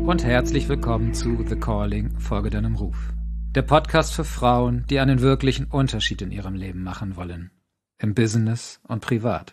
und herzlich willkommen zu The Calling, folge deinem Ruf. Der Podcast für Frauen, die einen wirklichen Unterschied in ihrem Leben machen wollen. Im Business und privat.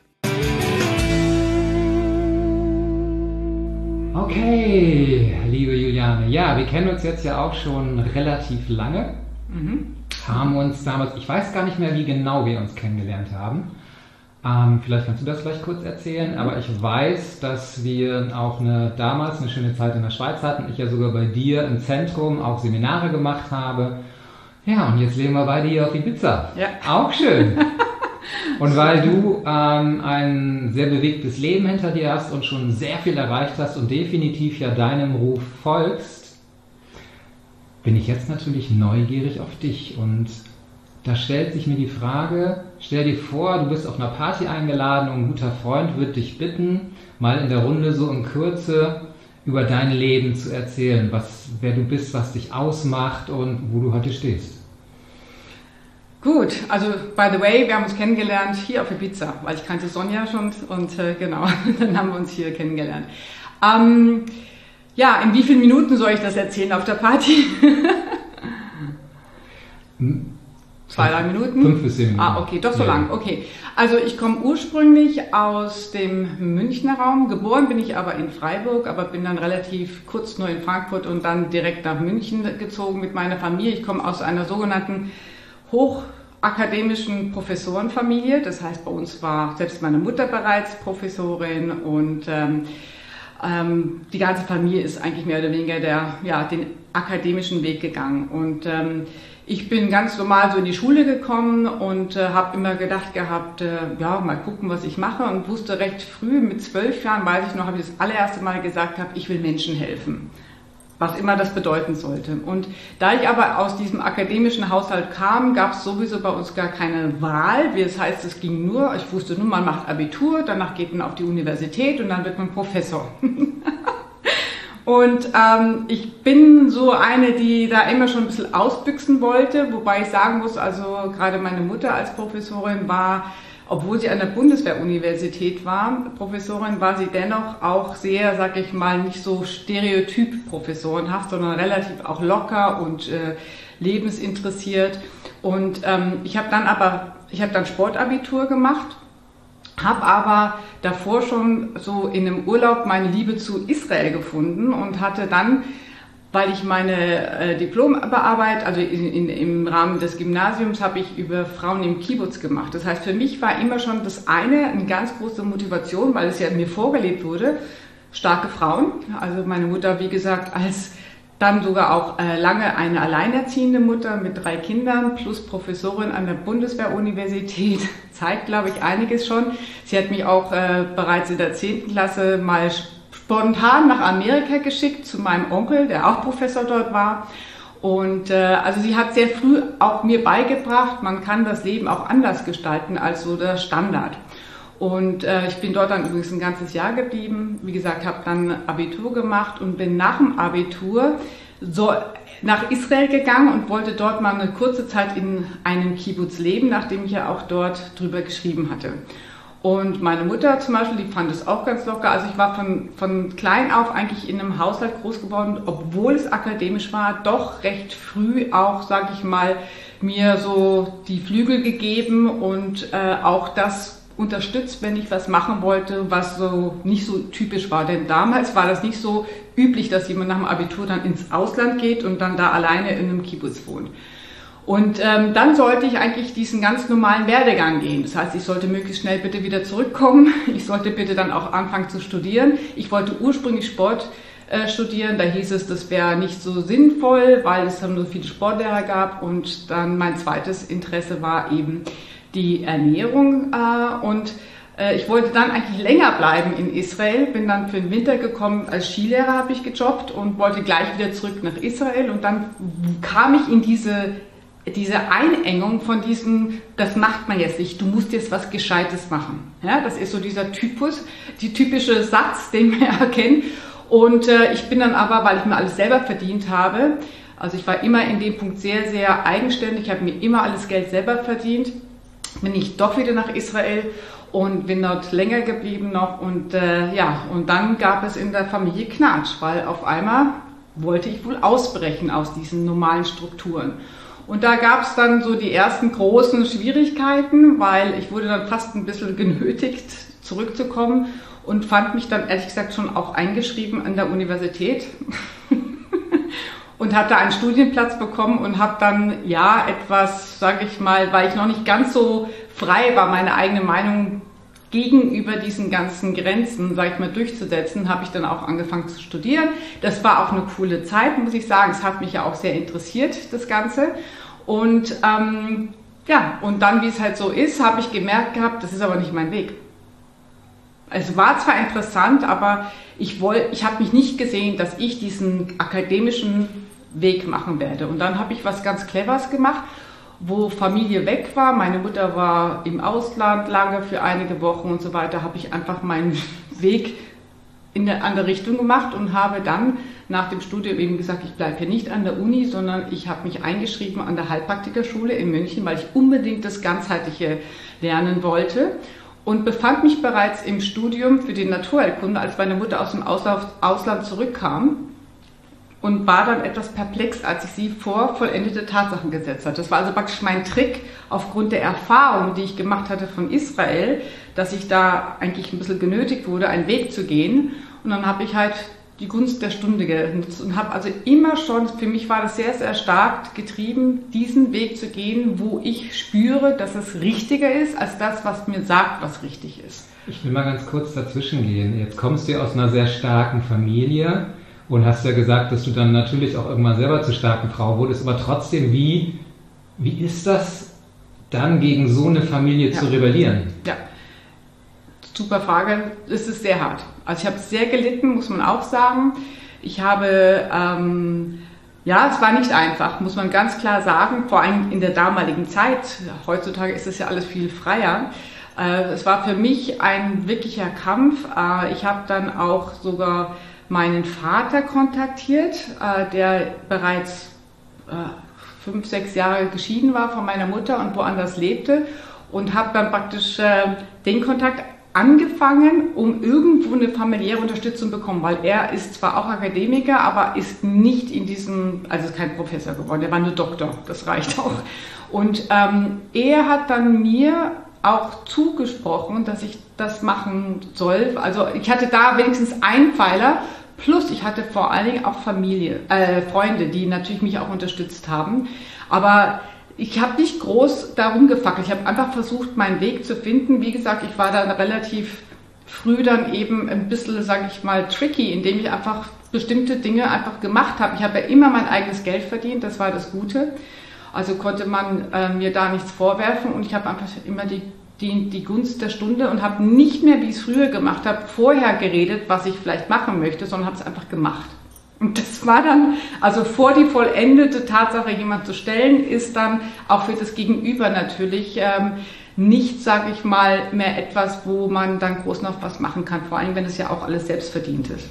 Okay, liebe Juliane, ja, wir kennen uns jetzt ja auch schon relativ lange. Haben uns damals, ich weiß gar nicht mehr, wie genau wir uns kennengelernt haben. Vielleicht kannst du das gleich kurz erzählen, aber ich weiß, dass wir auch damals eine schöne Zeit in der Schweiz hatten. Ich ja sogar bei dir im Zentrum auch Seminare gemacht habe. Ja, und jetzt leben wir beide hier auf Ibiza. Ja. Auch schön. Und weil du ein sehr bewegtes Leben hinter dir hast und schon sehr viel erreicht hast und definitiv ja deinem Ruf folgst, bin ich jetzt natürlich neugierig auf dich. Und da stellt sich mir die Frage, stell dir vor, du bist auf einer Party eingeladen und ein guter Freund wird dich bitten, mal in der Runde so in Kürze über dein Leben zu erzählen, wer du bist, was dich ausmacht und wo du heute stehst. Gut, also by the way, wir haben uns kennengelernt hier auf Ibiza, weil ich kannte Sonja schon und genau, dann haben wir uns hier kennengelernt. Ja, in wie vielen Minuten soll ich das erzählen auf der Party? 2-3 Minuten? 5 bis 10 Minuten. Ah, okay, doch so lang. Okay. Also ich komme ursprünglich aus dem Münchner Raum. Geboren bin ich aber in Freiburg, aber bin dann relativ kurz nur in Frankfurt und dann direkt nach München gezogen mit meiner Familie. Ich komme aus einer sogenannten hochakademischen Professorenfamilie. Das heißt, bei uns war selbst meine Mutter bereits Professorin und die ganze Familie ist eigentlich mehr oder weniger den akademischen Weg gegangen. Und ich bin ganz normal so in die Schule gekommen und habe immer gedacht gehabt, mal gucken, was ich mache, und wusste recht früh, mit 12 Jahren, weiß ich noch, habe ich das allererste Mal gesagt habe, ich will Menschen helfen. Was immer das bedeuten sollte. Und da ich aber aus diesem akademischen Haushalt kam, gab es sowieso bei uns gar keine Wahl. Das heißt, es ging nur, ich wusste nur, man macht Abitur, danach geht man auf die Universität und dann wird man Professor. Und ich bin so eine, die da immer schon ein bisschen ausbüchsen wollte, wobei ich sagen muss, also gerade meine Mutter als Professorin war, obwohl sie an der Bundeswehr-Universität war, Professorin, war sie dennoch auch sehr, sag ich mal, nicht so stereotyp professorenhaft, sondern relativ auch locker und lebensinteressiert. Und ich habe dann Sportabitur gemacht, habe aber davor schon so in einem Urlaub meine Liebe zu Israel gefunden und hatte dann, weil ich meine Diplomarbeit, also im Rahmen des Gymnasiums, habe ich über Frauen im Kibbutz gemacht. Das heißt, für mich war immer schon eine ganz große Motivation, weil es ja mir vorgelebt wurde, starke Frauen. Also meine Mutter, wie gesagt, als dann sogar auch lange eine alleinerziehende Mutter mit 3 Kindern plus Professorin an der Bundeswehr-Universität, zeigt, glaube ich, einiges schon. Sie hat mich auch bereits in der 10. Klasse mal spontan nach Amerika geschickt zu meinem Onkel, der auch Professor dort war. Und also sie hat sehr früh auch mir beigebracht, man kann das Leben auch anders gestalten als so der Standard. Und ich bin dort dann übrigens ein ganzes Jahr geblieben. Wie gesagt, habe dann Abitur gemacht und bin nach dem Abitur nach Israel gegangen und wollte dort mal eine kurze Zeit in einem Kibbutz leben, nachdem ich ja auch dort drüber geschrieben hatte. Und meine Mutter zum Beispiel, die fand es auch ganz locker. Also ich war von klein auf eigentlich in einem Haushalt groß geworden, obwohl es akademisch war, doch recht früh auch, sage ich mal, mir so die Flügel gegeben und auch das unterstützt, wenn ich was machen wollte, was so nicht so typisch war. Denn damals war das nicht so üblich, dass jemand nach dem Abitur dann ins Ausland geht und dann da alleine in einem Kibbutz wohnt. Und dann sollte ich eigentlich diesen ganz normalen Werdegang gehen. Das heißt, ich sollte möglichst schnell bitte wieder zurückkommen. Ich sollte bitte dann auch anfangen zu studieren. Ich wollte ursprünglich Sport studieren. Da hieß es, das wäre nicht so sinnvoll, weil es dann so viele Sportlehrer gab. Und dann mein zweites Interesse war eben die Ernährung und ich wollte dann eigentlich länger bleiben in Israel, bin dann für den Winter gekommen, als Skilehrer habe ich gejobbt und wollte gleich wieder zurück nach Israel und dann kam ich in diese Einengung von diesem, das macht man jetzt nicht, du musst jetzt was Gescheites machen. Ja, das ist so dieser Typus, die typische Satz, den wir erkennen. Und ich bin dann aber, weil ich mir alles selber verdient habe, also ich war immer in dem Punkt sehr, sehr eigenständig, habe mir immer alles Geld selber verdient, bin ich doch wieder nach Israel und bin dort länger geblieben noch und und dann gab es in der Familie Knatsch, weil auf einmal wollte ich wohl ausbrechen aus diesen normalen Strukturen. Und da gab es dann so die ersten großen Schwierigkeiten, weil ich wurde dann fast ein bisschen genötigt, zurückzukommen und fand mich dann ehrlich gesagt schon auch eingeschrieben an der Universität und hatte einen Studienplatz bekommen und habe dann etwas, sage ich mal, weil ich noch nicht ganz so frei war, meine eigene Meinung gegenüber diesen ganzen Grenzen, sage ich mal, durchzusetzen, habe ich dann auch angefangen zu studieren. Das war auch eine coole Zeit, muss ich sagen. Es hat mich ja auch sehr interessiert, das Ganze. Und und dann, wie es halt so ist, habe ich gemerkt gehabt, das ist aber nicht mein Weg. Es war zwar interessant, aber ich habe mich nicht gesehen, dass ich diesen akademischen Weg machen werde. Und dann habe ich was ganz Cleveres gemacht, wo Familie weg war. Meine Mutter war im Ausland lange für einige Wochen und so weiter, habe ich einfach meinen Weg in eine andere Richtung gemacht und habe dann nach dem Studium eben gesagt, ich bleibe hier nicht an der Uni, sondern ich habe mich eingeschrieben an der Heilpraktikerschule in München, weil ich unbedingt das Ganzheitliche lernen wollte und befand mich bereits im Studium für die Naturheilkunde, als meine Mutter aus dem Ausland zurückkam und war dann etwas perplex, als ich sie vor vollendete Tatsachen gesetzt habe. Das war also praktisch mein Trick aufgrund der Erfahrung, die ich gemacht hatte von Israel, dass ich da eigentlich ein bisschen genötigt wurde, einen Weg zu gehen. Und dann habe ich halt die Gunst der Stunde genutzt und habe also immer schon, für mich war das sehr, sehr stark getrieben, diesen Weg zu gehen, wo ich spüre, dass es richtiger ist, als das, was mir sagt, was richtig ist. Ich will mal ganz kurz dazwischen gehen. Jetzt kommst du ja aus einer sehr starken Familie und hast ja gesagt, dass du dann natürlich auch irgendwann selber zur starken Frau wurdest, aber trotzdem, wie ist das dann gegen so eine Familie zu rebellieren? Ja. Super Frage. Es ist sehr hart. Also ich habe sehr gelitten, muss man auch sagen. Ich habe, es war nicht einfach, muss man ganz klar sagen, vor allem in der damaligen Zeit. Heutzutage ist es ja alles viel freier. Es war für mich ein wirklicher Kampf. Ich habe dann auch sogar meinen Vater kontaktiert, der bereits 5, 6 Jahre geschieden war von meiner Mutter und woanders lebte und habe dann praktisch den Kontakt angefangen, um irgendwo eine familiäre Unterstützung zu bekommen, weil er ist zwar auch Akademiker, aber ist nicht in diesem, also ist kein Professor geworden, der war nur Doktor, das reicht auch. Und er hat dann mir auch zugesprochen, dass ich das machen soll. Also ich hatte da wenigstens einen Pfeiler, plus ich hatte vor allen Dingen auch Freunde, die natürlich mich auch unterstützt haben, aber ich habe nicht groß darum gefackelt. Ich habe einfach versucht, meinen Weg zu finden. Wie gesagt, ich war dann relativ früh dann eben ein bisschen, sage ich mal, tricky, indem ich einfach bestimmte Dinge einfach gemacht habe. Ich habe ja immer mein eigenes Geld verdient, das war das Gute. Also konnte man mir da nichts vorwerfen und ich habe einfach immer die Gunst der Stunde und habe nicht mehr, wie ich es früher gemacht habe, vorher geredet, was ich vielleicht machen möchte, sondern habe es einfach gemacht. Und das war dann, also vor die vollendete Tatsache jemand zu stellen, ist dann auch für das Gegenüber natürlich nicht, sage ich mal, mehr etwas, wo man dann groß noch was machen kann, vor allem wenn es ja auch alles selbst verdient ist.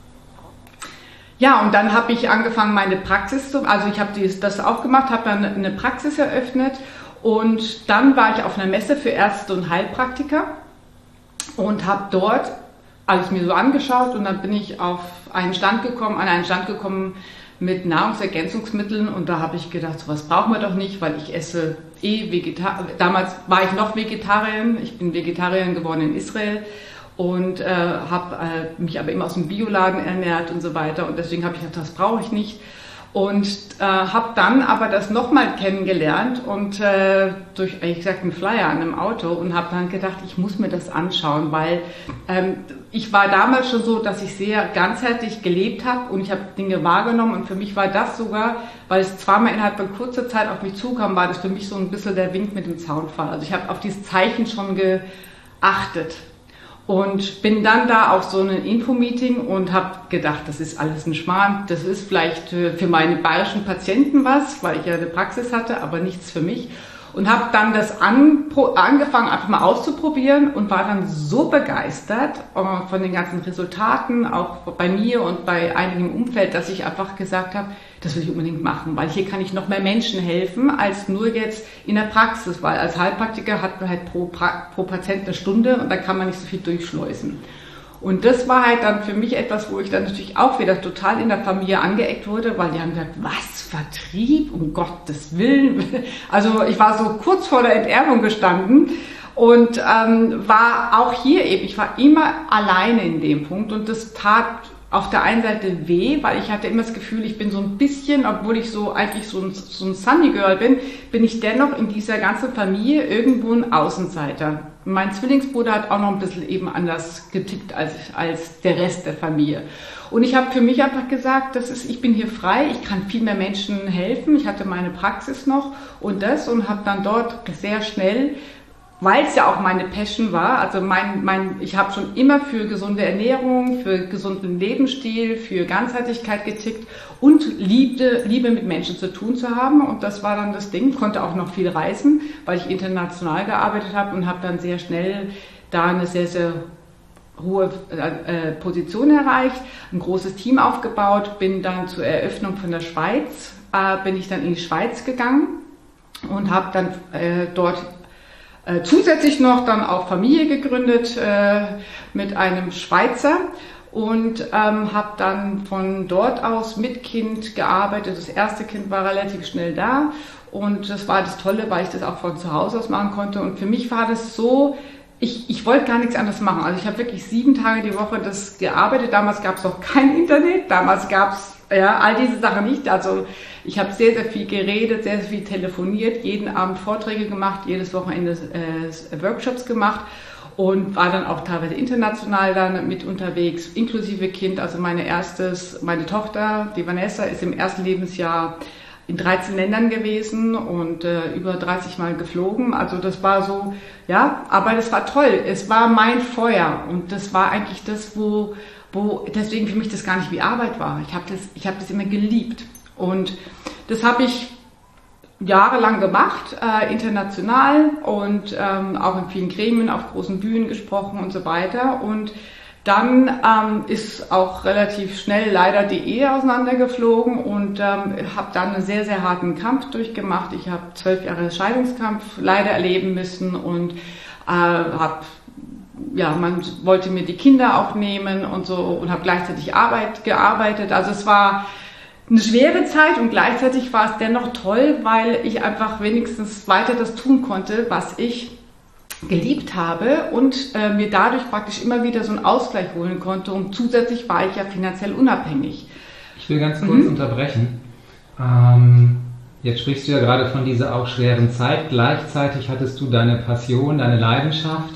Ja, und dann habe ich angefangen, meine Praxis also ich habe das auch gemacht, habe dann eine Praxis eröffnet und dann war ich auf einer Messe für Ärzte und Heilpraktiker und habe dort alles mir so angeschaut und dann bin ich an einen Stand gekommen mit Nahrungsergänzungsmitteln und da habe ich gedacht, sowas brauchen wir doch nicht, weil ich esse damals war ich noch Vegetarierin, ich bin Vegetarierin geworden in Israel und habe mich aber immer aus dem Bioladen ernährt und so weiter und deswegen habe ich gedacht, das brauche ich nicht. Und habe dann aber das nochmal kennengelernt und durch, ehrlich gesagt, einen Flyer an einem Auto und habe dann gedacht, ich muss mir das anschauen, weil ich war damals schon so, dass ich sehr ganzheitlich gelebt habe und ich habe Dinge wahrgenommen und für mich war das sogar, weil es zweimal innerhalb von kurzer Zeit auf mich zukam, war das für mich so ein bisschen der Wink mit dem Zaunpfahl. Also ich habe auf dieses Zeichen schon geachtet. Und bin dann da auf so ein Infomeeting und habe gedacht, das ist alles ein Schmarrn, das ist vielleicht für meine bayerischen Patienten was, weil ich ja eine Praxis hatte, aber nichts für mich. Und habe dann das angefangen, einfach mal auszuprobieren und war dann so begeistert von den ganzen Resultaten, auch bei mir und bei einigen im Umfeld, dass ich einfach gesagt habe, das will ich unbedingt machen, weil hier kann ich noch mehr Menschen helfen, als nur jetzt in der Praxis, weil als Heilpraktiker hat man halt pro Patient eine Stunde und da kann man nicht so viel durchschleusen. Und das war halt dann für mich etwas, wo ich dann natürlich auch wieder total in der Familie angeeckt wurde, weil die haben gesagt, was, Vertrieb, um Gottes Willen. Also ich war so kurz vor der Enterbung gestanden und war auch hier eben, ich war immer alleine in dem Punkt und das tat auf der einen Seite weh, weil ich hatte immer das Gefühl, ich bin so ein bisschen, obwohl ich so eigentlich so ein Sunny Girl bin ich dennoch in dieser ganzen Familie irgendwo ein Außenseiter. Mein Zwillingsbruder hat auch noch ein bisschen eben anders getippt als der Rest der Familie. Und ich habe für mich einfach gesagt, ich bin hier frei, ich kann viel mehr Menschen helfen. Ich hatte meine Praxis noch und habe dann dort sehr schnell, weil es ja auch meine Passion war, also ich habe schon immer für gesunde Ernährung, für gesunden Lebensstil, für Ganzheitlichkeit getickt und Liebe mit Menschen zu tun zu haben und das war dann das Ding, konnte auch noch viel reisen, weil ich international gearbeitet habe und habe dann sehr schnell da eine sehr, sehr hohe Position erreicht, ein großes Team aufgebaut, bin dann zur Eröffnung von der Schweiz, bin ich dann in die Schweiz gegangen und habe dann dort zusätzlich noch dann auch Familie gegründet mit einem Schweizer und habe dann von dort aus mit Kind gearbeitet. Das erste Kind war relativ schnell da und das war das Tolle, weil ich das auch von zu Hause aus machen konnte. Und für mich war das so, ich wollte gar nichts anderes machen. Also ich habe wirklich 7 Tage die Woche das gearbeitet. Damals gab es noch kein Internet, damals gab es all diese Sachen nicht. Also ich habe sehr, sehr viel geredet, sehr, sehr viel telefoniert, jeden Abend Vorträge gemacht, jedes Wochenende Workshops gemacht und war dann auch teilweise international dann mit unterwegs, inklusive Kind. Also meine Tochter, die Vanessa, ist im ersten Lebensjahr in 13 Ländern gewesen und über 30 Mal geflogen. Also das war so, ja, aber das war toll. Es war mein Feuer und das war eigentlich das, wo deswegen für mich das gar nicht wie Arbeit war. Ich habe das immer geliebt. Und das habe ich jahrelang gemacht, international und auch in vielen Gremien, auf großen Bühnen gesprochen und so weiter. Und dann ist auch relativ schnell leider die Ehe auseinandergeflogen und habe dann einen sehr, sehr harten Kampf durchgemacht. Ich habe 12 Jahre Scheidungskampf leider erleben müssen und man wollte mir die Kinder auch nehmen und so und habe gleichzeitig gearbeitet. Also es war eine schwere Zeit und gleichzeitig war es dennoch toll, weil ich einfach wenigstens weiter das tun konnte, was ich geliebt habe und mir dadurch praktisch immer wieder so einen Ausgleich holen konnte und zusätzlich war ich ja finanziell unabhängig. Ich will ganz kurz unterbrechen. Jetzt sprichst du ja gerade von dieser auch schweren Zeit. Gleichzeitig hattest du deine Passion, deine Leidenschaft.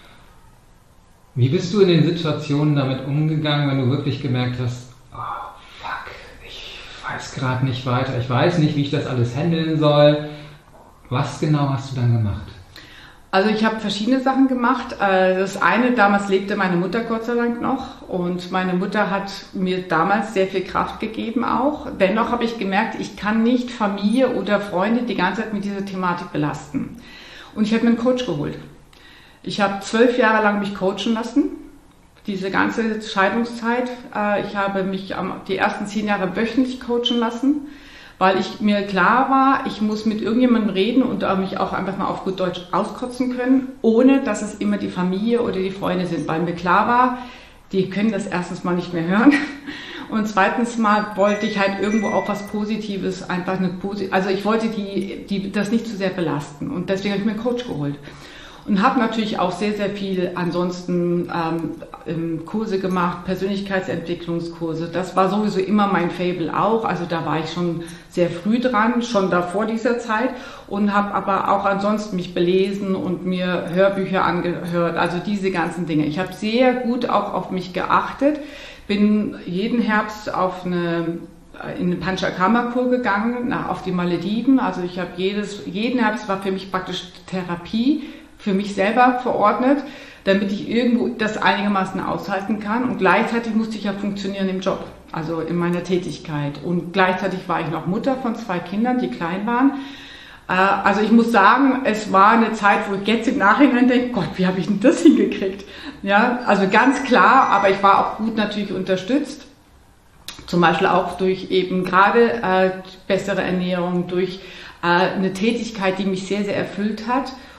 Wie bist du in den Situationen damit umgegangen, wenn du wirklich gemerkt hast, oh fuck, ich weiß gerade nicht weiter, ich weiß nicht, wie ich das alles handeln soll. Was genau hast du dann gemacht? Also ich habe verschiedene Sachen gemacht. Das eine, damals lebte meine Mutter Gott sei Dank noch und meine Mutter hat mir damals sehr viel Kraft gegeben auch. Dennoch habe ich gemerkt, ich kann nicht Familie oder Freunde die ganze Zeit mit dieser Thematik belasten. Und ich habe mir einen Coach geholt. Ich habe 12 Jahre lang mich coachen lassen, diese ganze Scheidungszeit. Ich habe mich die ersten 10 Jahre wöchentlich coachen lassen, weil mir klar war, ich muss mit irgendjemandem reden und mich auch einfach mal auf gut Deutsch auskotzen können, ohne dass es immer die Familie oder die Freunde sind, weil mir klar war, die können das erstens mal nicht mehr hören und zweitens mal wollte ich halt irgendwo auch was Positives, also ich wollte das nicht zu sehr belasten und deswegen habe ich mir einen Coach geholt. Und habe natürlich auch sehr, sehr viel ansonsten Kurse gemacht, Persönlichkeitsentwicklungskurse. Das war sowieso immer mein Faible auch. Also da war ich schon sehr früh dran, schon davor dieser Zeit. Und habe aber auch ansonsten mich belesen und mir Hörbücher angehört. Also diese ganzen Dinge. Ich habe sehr gut auch auf mich geachtet. Bin jeden Herbst in eine Panchakarma-Kur gegangen, auf die Malediven. Also ich habe jeden Herbst war für mich praktisch Therapie, für mich selber verordnet, damit ich irgendwo das einigermaßen aushalten kann. Und gleichzeitig musste ich ja funktionieren im Job, also in meiner Tätigkeit. Und gleichzeitig war ich noch Mutter von 2 Kindern, die klein waren. Also ich muss sagen, es war eine Zeit, wo ich jetzt im Nachhinein denke, Gott, wie habe ich denn das hingekriegt? Ja, also ganz klar, aber ich war auch gut natürlich unterstützt. Zum Beispiel auch durch eben gerade bessere Ernährung, durch eine Tätigkeit, die mich sehr, sehr erfüllt hat.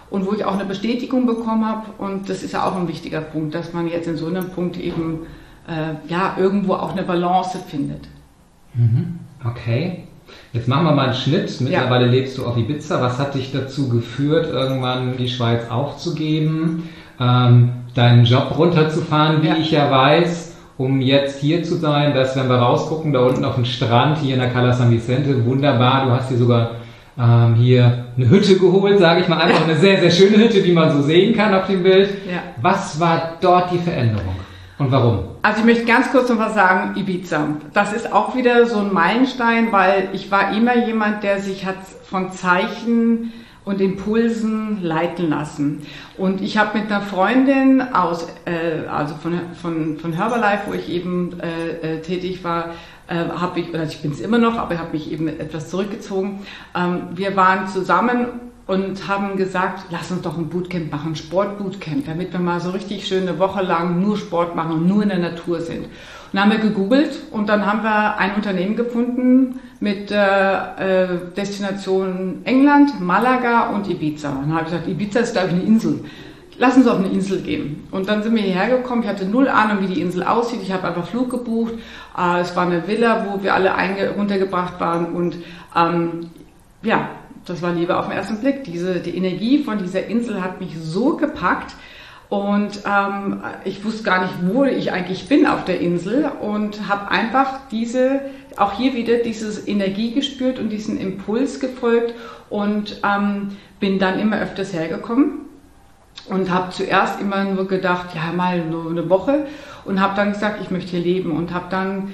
und wo ich auch eine Bestätigung bekommen habe. Und das ist ja auch ein wichtiger Punkt, dass man jetzt in so einem Punkt eben irgendwo auch eine Balance findet. Okay. Jetzt machen wir mal einen Schnitt. Mittlerweile lebst du auf Ibiza. Was hat dich dazu geführt, irgendwann die Schweiz aufzugeben, deinen Job runterzufahren, wie ich ja weiß, um jetzt hier zu sein? Dass, wenn wir rausgucken, da unten auf dem Strand, hier in der Cala San Vicente, wunderbar. Du hast dir sogar hier eine Hütte geholt, sage ich mal, einfach eine sehr, sehr schöne Hütte, die man so sehen kann auf dem Bild. Ja. Was war dort die Veränderung und warum? Also ich möchte ganz kurz noch was sagen, Ibiza. Das ist auch wieder so ein Meilenstein, weil ich war immer jemand, der sich hat von Zeichen und Impulsen leiten lassen. Und ich habe mit einer Freundin also von Herbalife, wo ich eben tätig war, ich bin es immer noch, aber ich habe mich eben etwas zurückgezogen. Wir waren zusammen und haben gesagt, lass uns doch ein Bootcamp machen, ein Sportbootcamp, damit wir mal so richtig schön eine Woche lang nur Sport machen und nur in der Natur sind. Und dann haben wir gegoogelt und dann haben wir ein Unternehmen gefunden mit Destination England, Malaga und Ibiza. Und dann habe ich gesagt, Ibiza ist, glaube ich, eine Insel. Lass uns auf eine Insel gehen. Und dann sind wir hierher gekommen. Ich hatte null Ahnung, wie die Insel aussieht. Ich habe einfach Flug gebucht. Es war eine Villa, wo wir alle runtergebracht waren. Und das war Liebe auf den ersten Blick. Die Energie von dieser Insel hat mich so gepackt. Und ich wusste gar nicht, wo ich eigentlich bin auf der Insel. Und habe einfach auch hier wieder diese Energie gespürt und diesen Impuls gefolgt. Und bin dann immer öfters hergekommen. Und habe zuerst immer nur gedacht, ja, mal nur eine Woche. Und habe dann gesagt, ich möchte hier leben. Und habe dann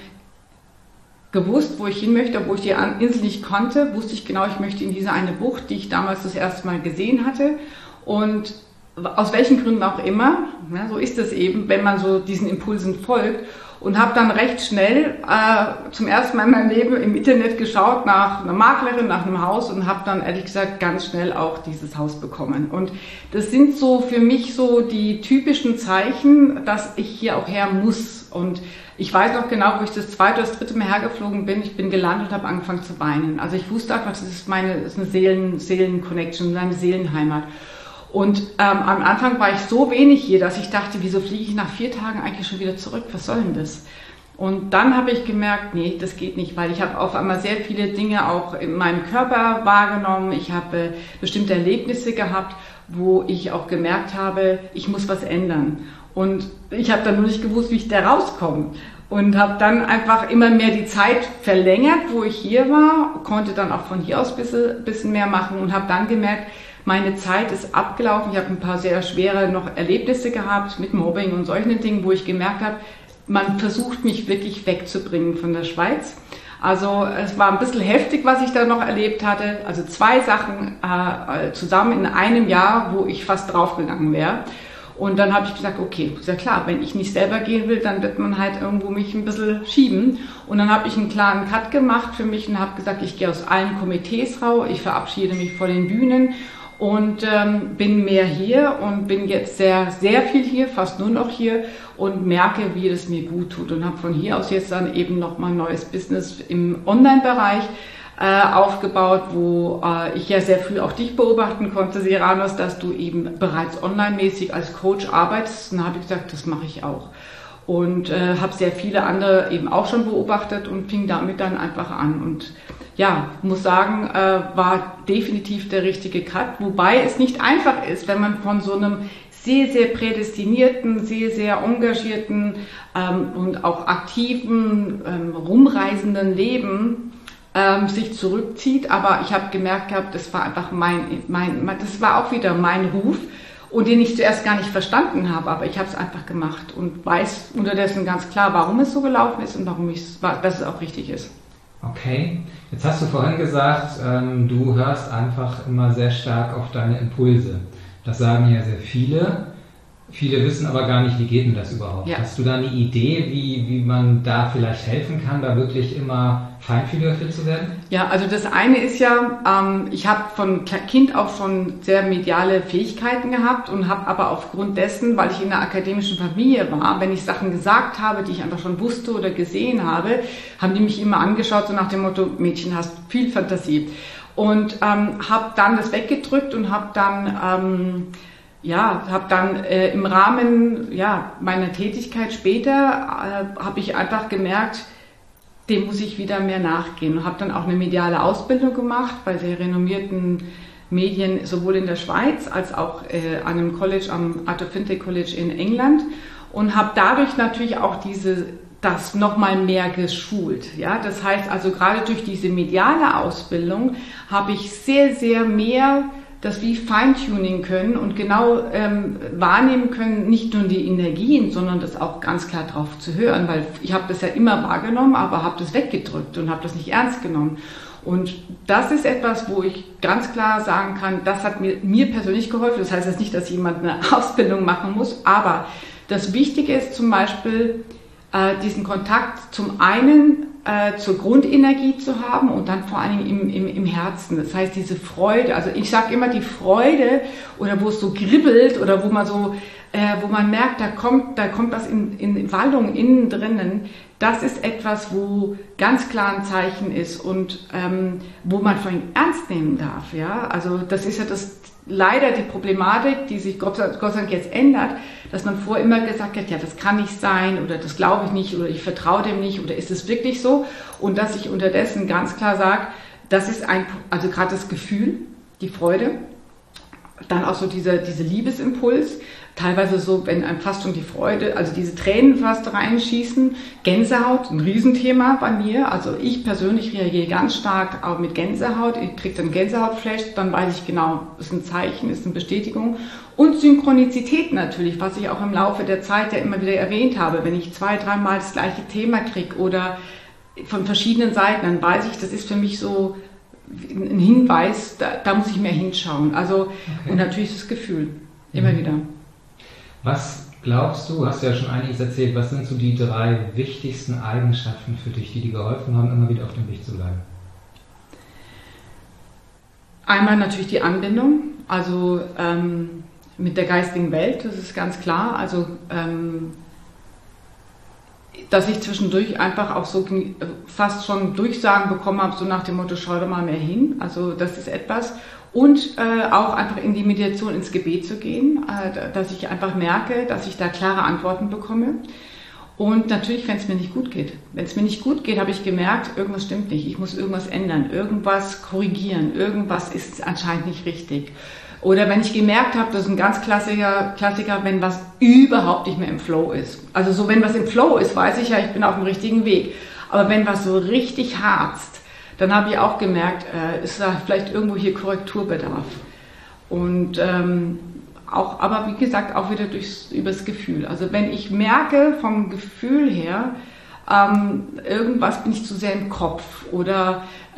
gewusst, wo ich hin möchte. Obwohl ich die Insel nicht kannte, wusste ich genau, ich möchte in diese eine Bucht, die ich damals das erste Mal gesehen hatte. Und aus welchen Gründen auch immer, ja, so ist es eben, wenn man so diesen Impulsen folgt. Und habe dann recht schnell zum ersten Mal in meinem Leben im Internet geschaut nach einer Maklerin, nach einem Haus und habe dann ehrlich gesagt ganz schnell auch dieses Haus bekommen. Und das sind so für mich so die typischen Zeichen, dass ich hier auch her muss. Und ich weiß noch genau, wo ich das zweite oder das dritte Mal hergeflogen bin. Ich bin gelandet und habe angefangen zu weinen. Also ich wusste einfach, das ist eine Seelen-Connection, eine Seelenheimat. Und am Anfang war ich so wenig hier, dass ich dachte, wieso fliege ich nach 4 Tagen eigentlich schon wieder zurück? Was soll denn das? Und dann habe ich gemerkt, nee, das geht nicht, weil ich habe auf einmal sehr viele Dinge auch in meinem Körper wahrgenommen. Ich habe bestimmte Erlebnisse gehabt, wo ich auch gemerkt habe, ich muss was ändern. Und ich habe dann nur nicht gewusst, wie ich da rauskomme. Und habe dann einfach immer mehr die Zeit verlängert, wo ich hier war, konnte dann auch von hier aus ein bisschen mehr machen und habe dann gemerkt, meine Zeit ist abgelaufen. Ich habe ein paar sehr schwere noch Erlebnisse gehabt mit Mobbing und solchen Dingen, wo ich gemerkt habe, man versucht mich wirklich wegzubringen von der Schweiz. Also es war ein bisschen heftig, was ich da noch erlebt hatte. Also 2 Sachen zusammen in einem Jahr, wo ich fast draufgegangen wäre. Und dann habe ich gesagt, okay, ist ja klar, wenn ich nicht selber gehen will, dann wird man halt irgendwo mich ein bisschen schieben. Und dann habe ich einen klaren Cut gemacht für mich und habe gesagt, ich gehe aus allen Komitees raus, ich verabschiede mich von den Bühnen. Und bin mehr hier und bin jetzt sehr, sehr viel hier, fast nur noch hier und merke, wie es mir gut tut und habe von hier aus jetzt dann eben nochmal ein neues Business im Online-Bereich aufgebaut, wo ich ja sehr früh auch dich beobachten konnte, Seranos, dass du eben bereits online-mäßig als Coach arbeitest. Und dann habe ich gesagt, das mache ich auch. Und habe sehr viele andere eben auch schon beobachtet und fing damit dann einfach an. Und ja, muss sagen, war definitiv der richtige Cut, wobei es nicht einfach ist, wenn man von so einem sehr, sehr prädestinierten, sehr, sehr engagierten und auch aktiven, rumreisenden Leben sich zurückzieht. Aber ich habe gemerkt gehabt, das war einfach das war auch wieder mein Ruf und den ich zuerst gar nicht verstanden habe, aber ich habe es einfach gemacht und weiß unterdessen ganz klar, warum es so gelaufen ist und dass es auch richtig ist. Okay, jetzt hast du vorhin gesagt, du hörst einfach immer sehr stark auf deine Impulse. Das sagen ja sehr viele. Viele wissen aber gar nicht, wie geht denn das überhaupt? Ja. Hast du da eine Idee, wie man da vielleicht helfen kann, da wirklich immer feinfühliger für zu werden? Ja, also das eine ist ja, ich habe von Kind auch schon sehr mediale Fähigkeiten gehabt und habe aber aufgrund dessen, weil ich in einer akademischen Familie war, wenn ich Sachen gesagt habe, die ich einfach schon wusste oder gesehen habe, haben die mich immer angeschaut, so nach dem Motto, Mädchen, hast viel Fantasie. Und habe dann das weggedrückt und habe dann im Rahmen meiner Tätigkeit später habe ich einfach gemerkt, dem muss ich wieder mehr nachgehen. Und habe dann auch eine mediale Ausbildung gemacht bei sehr renommierten Medien, sowohl in der Schweiz als auch an einem College, am Arthur Findlay College in England. Und habe dadurch natürlich auch das nochmal mehr geschult. Ja? Das heißt also, gerade durch diese mediale Ausbildung habe ich sehr, sehr mehr das wie Feintuning können und genau wahrnehmen können, nicht nur die Energien, sondern das auch ganz klar drauf zu hören, weil ich habe das ja immer wahrgenommen, aber habe das weggedrückt und habe das nicht ernst genommen. Und das ist etwas, wo ich ganz klar sagen kann, das hat mir persönlich geholfen. Das heißt jetzt nicht, dass jemand eine Ausbildung machen muss, aber das Wichtige ist zum Beispiel, diesen Kontakt zum einen zur Grundenergie zu haben und dann vor allen Dingen im Herzen. Das heißt, diese Freude, also ich sage immer die Freude oder wo es so kribbelt oder wo man merkt, da kommt was in Wallung innen drinnen, das ist etwas, wo ganz klar ein Zeichen ist und wo man vor allem ernst nehmen darf. Ja? Also das ist ja leider die Problematik, die sich Gott sei Dank jetzt ändert, dass man vorher immer gesagt hat, ja, das kann nicht sein oder das glaube ich nicht oder ich vertraue dem nicht oder ist es wirklich so? Und dass ich unterdessen ganz klar sage, das ist also gerade das Gefühl, die Freude, dann auch so dieser Liebesimpuls, teilweise so, wenn einem fast schon die Freude, also diese Tränen fast reinschießen, Gänsehaut, ein Riesenthema bei mir, also ich persönlich reagiere ganz stark auch mit Gänsehaut, ich kriege dann Gänsehautflash, dann weiß ich genau, ist ein Zeichen, ist eine Bestätigung und Synchronizität natürlich, was ich auch im Laufe der Zeit ja immer wieder erwähnt habe, wenn ich 2-3 Mal das gleiche Thema kriege oder von verschiedenen Seiten, dann weiß ich, das ist für mich so ein Hinweis, da muss ich mehr hinschauen, also okay. Und natürlich das Gefühl, immer wieder. Was glaubst du, hast du ja schon einiges erzählt, was sind so die 3 wichtigsten Eigenschaften für dich, die dir geholfen haben, immer wieder auf dem Weg zu bleiben? Einmal natürlich die Anbindung, also mit der geistigen Welt, das ist ganz klar, also dass ich zwischendurch einfach auch so fast schon Durchsagen bekommen habe, so nach dem Motto, schau doch mal mehr hin, also das ist etwas. Und auch einfach in die Meditation, ins Gebet zu gehen, dass ich einfach merke, dass ich da klare Antworten bekomme. Und natürlich, wenn es mir nicht gut geht. Wenn es mir nicht gut geht, habe ich gemerkt, irgendwas stimmt nicht. Ich muss irgendwas ändern, irgendwas korrigieren, irgendwas ist anscheinend nicht richtig. Oder wenn ich gemerkt habe, das ist ein ganz Klassiker, wenn was überhaupt nicht mehr im Flow ist. Also so, wenn was im Flow ist, weiß ich ja, ich bin auf dem richtigen Weg. Aber wenn was so richtig harzt, dann habe ich auch gemerkt, ist da vielleicht irgendwo hier Korrekturbedarf. Und aber wie gesagt, auch wieder übers Gefühl. Also wenn ich merke vom Gefühl her, irgendwas bin ich zu sehr im Kopf oder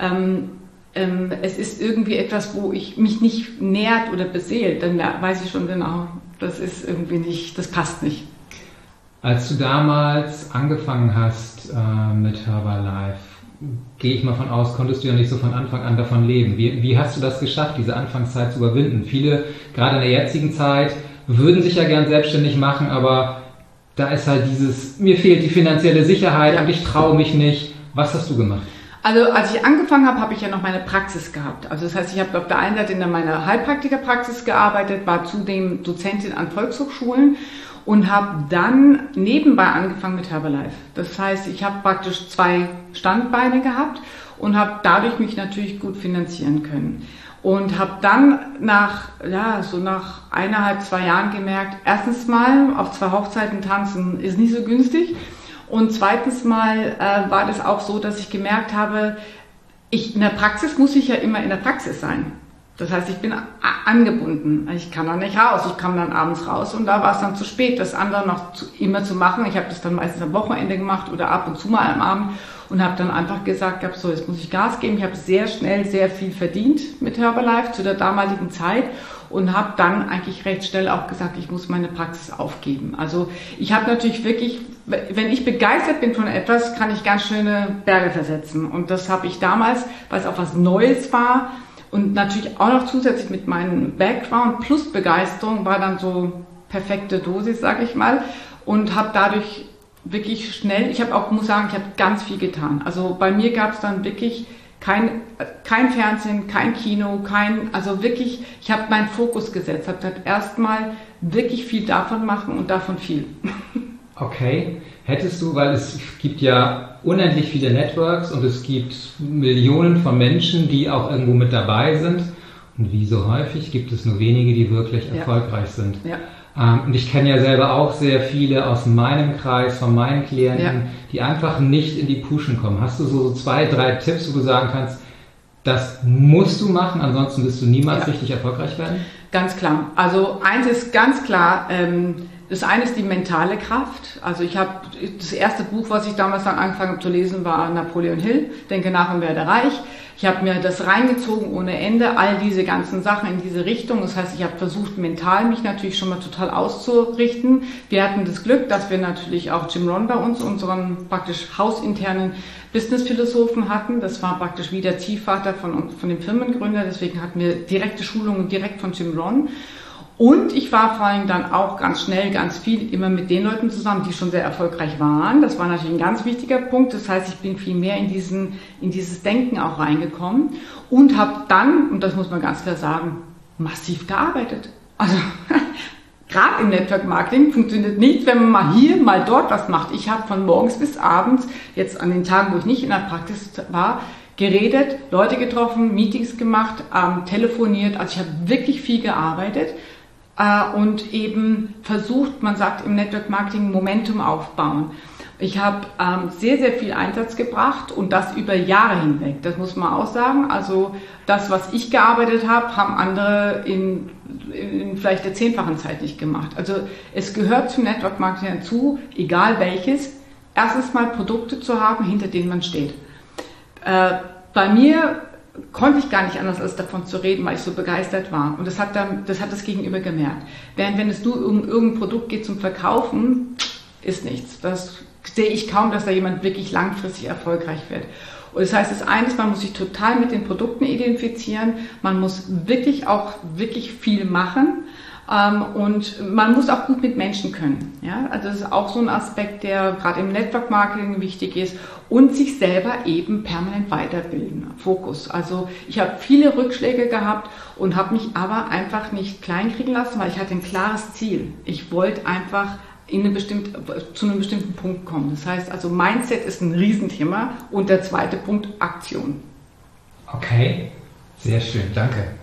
es ist irgendwie etwas, wo ich mich nicht nährt oder beseelt, dann weiß ich schon genau, das ist irgendwie nicht, das passt nicht. Als du damals angefangen hast mit Herbalife, gehe ich mal von aus, konntest du ja nicht so von Anfang an davon leben. Wie hast du das geschafft, diese Anfangszeit zu überwinden? Viele, gerade in der jetzigen Zeit, würden sich ja gern selbstständig machen, aber da ist halt mir fehlt die finanzielle Sicherheit und ich traue mich nicht. Was hast du gemacht? Also als ich angefangen habe, habe ich ja noch meine Praxis gehabt. Also das heißt, ich habe auf der einen Seite in meiner Heilpraktikerpraxis gearbeitet, war zudem Dozentin an Volkshochschulen und habe dann nebenbei angefangen mit Herbalife. Das heißt, ich habe praktisch 2 Standbeine gehabt und habe dadurch mich natürlich gut finanzieren können. Und habe dann nach 1,5, 2 Jahren gemerkt, erstens mal, auf 2 Hochzeiten tanzen ist nicht so günstig. Und zweitens mal war das auch so, dass ich gemerkt habe, in der Praxis muss ich ja immer in der Praxis sein. Das heißt, ich bin angebunden. Ich kann dann nicht raus. Ich kam dann abends raus und da war es dann zu spät, das andere noch immer zu machen. Ich habe das dann meistens am Wochenende gemacht oder ab und zu mal am Abend und habe dann einfach gesagt, so, jetzt muss ich Gas geben. Ich habe sehr schnell sehr viel verdient mit Herbalife zu der damaligen Zeit und habe dann eigentlich recht schnell auch gesagt, ich muss meine Praxis aufgeben. Also ich habe natürlich wirklich, wenn ich begeistert bin von etwas, kann ich ganz schöne Berge versetzen. Und das habe ich damals, weil es auch was Neues war, und natürlich auch noch zusätzlich mit meinem Background plus Begeisterung war dann so perfekte Dosis, sage ich mal. Und habe dadurch wirklich schnell, muss sagen, ich habe ganz viel getan. Also bei mir gab es dann wirklich Kein Fernsehen, kein Kino, also wirklich, ich habe meinen Fokus gesetzt, habe gesagt, erstmal wirklich viel davon machen und davon viel. Okay. Hättest du, weil es gibt ja unendlich viele Networks und es gibt Millionen von Menschen, die auch irgendwo mit dabei sind. Und wie so häufig gibt es nur wenige, die wirklich erfolgreich sind. Ja. Und ich kenne ja selber auch sehr viele aus meinem Kreis, von meinen Klienten, die einfach nicht in die Pushen kommen. Hast du so 2, 3 Tipps, wo du sagen kannst, das musst du machen, ansonsten wirst du niemals richtig erfolgreich werden? Ganz klar. Also eins ist ganz klar, das eine ist die mentale Kraft. Also ich habe das erste Buch, was ich damals dann angefangen habe zu lesen, war Napoleon Hill, Denke nach und werde reich. Ich habe mir das reingezogen ohne Ende, all diese ganzen Sachen in diese Richtung. Das heißt, ich habe versucht, mental mich natürlich schon mal total auszurichten. Wir hatten das Glück, dass wir natürlich auch Jim Rohn bei uns, unseren praktisch hausinternen Business-Philosophen hatten. Das war praktisch wie der Ziehvater von dem Firmengründer. Deswegen hatten wir direkte Schulungen direkt von Jim Rohn. Und ich war vor allem dann auch ganz schnell, ganz viel immer mit den Leuten zusammen, die schon sehr erfolgreich waren. Das war natürlich ein ganz wichtiger Punkt. Das heißt, ich bin viel mehr in dieses Denken auch reingekommen und habe dann, und das muss man ganz klar sagen, massiv gearbeitet. Also gerade im Network Marketing funktioniert nichts, wenn man mal hier, mal dort was macht. Ich habe von morgens bis abends, jetzt an den Tagen, wo ich nicht in der Praxis war, geredet, Leute getroffen, Meetings gemacht, telefoniert. Also ich habe wirklich viel gearbeitet. Und eben versucht, man sagt im Network Marketing, Momentum aufbauen. Ich habe sehr, sehr viel Einsatz gebracht und das über Jahre hinweg. Das muss man auch sagen. Also das, was ich gearbeitet habe, haben andere in vielleicht der 10-fachen Zeit nicht gemacht. Also es gehört zum Network Marketing dazu, egal welches, erstens mal Produkte zu haben, hinter denen man steht. Bei mir konnte ich gar nicht anders, als davon zu reden, weil ich so begeistert war. Und das hat das Gegenüber gemerkt. Während wenn es nur um irgendein Produkt geht zum Verkaufen, ist nichts. Das sehe ich kaum, dass da jemand wirklich langfristig erfolgreich wird. Und das heißt, das eine ist, man muss sich total mit den Produkten identifizieren. Man muss wirklich viel machen. Und man muss auch gut mit Menschen können. Ja? Also das ist auch so ein Aspekt, der gerade im Network Marketing wichtig ist und sich selber eben permanent weiterbilden. Fokus. Also ich habe viele Rückschläge gehabt und habe mich aber einfach nicht kleinkriegen lassen, weil ich hatte ein klares Ziel. Ich wollte einfach zu einem bestimmten Punkt kommen. Das heißt also, Mindset ist ein Riesenthema und der zweite Punkt, Aktion. Okay, sehr schön, danke.